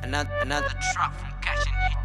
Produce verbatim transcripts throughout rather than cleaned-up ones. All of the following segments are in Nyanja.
Another, another drop from catching it.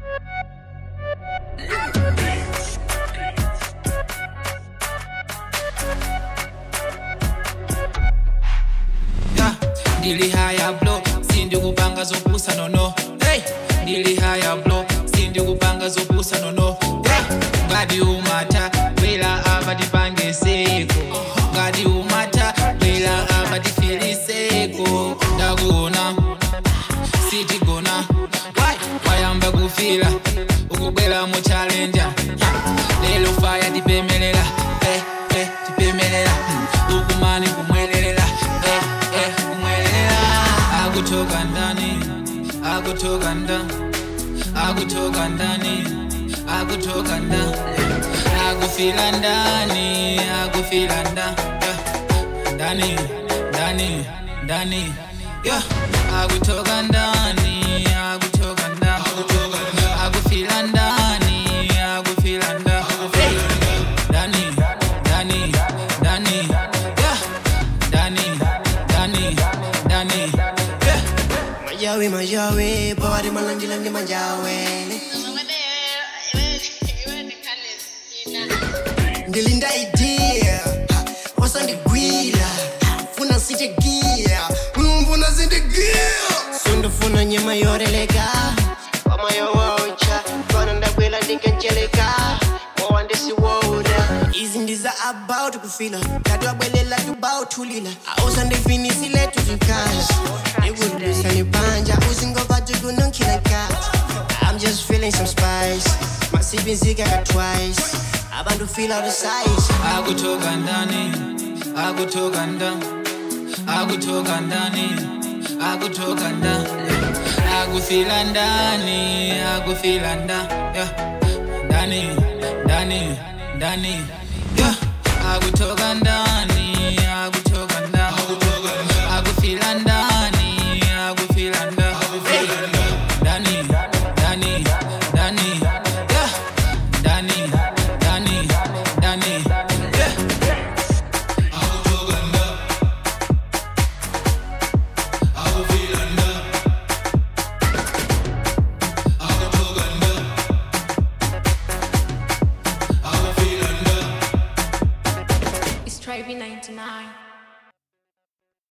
Yeah, Dili higher blow, sindi kupanga zopusa no no. Hey, Dili higher blow, sindi kupanga zopusa no no. Hey, ngadi umata, wela abadi pange seko. Ngadi umata, wela abadi fili seko. Dagona, city gona. Why, why amba kufila, ukubela mo challenger. Lelo fire dipemelela, eh, eh, dipemelela. Ukumani kumwelela, eh, eh, kumwelela. Akutoka ndani, akutoka ndani, akutoka ndani, akutoka ndani. Akufila ndani, akufila ndani, ndani, ndani, ndani. Yeah, akutoka ndani, akutoka ndani, akufila ndani, akufila ndani. Hey, ndani, ndani, ndani. Yeah, ndani, ndani, ndani. Yeah. Majawe majawe, bawari malanjila ni majawe. Ndilinda idea, wasa ndigwila. Funa sije gia, mfuna sije gia. Sundu funa nyema yorelega. Wama yo waucha, kwana ndagwila ndikenjeleka. Wawandesi woda. Izi ndiza about kufila. Kadu abwelela tubao tulila. Ausa ndifinisi letu zikazi. Nigudubisa nipanja, uzingova tugununkila kat. I'm just feeling some spice. Masibi nzika twice. Abantu feel out of size. Akutoka ndani, akutoka ndani, akutoka ndani, akutoka ndani. Akufila ndani, akufila ndani, yeah. Ndani, ndani, ndani, yeah. Akutoka ndani, akutoka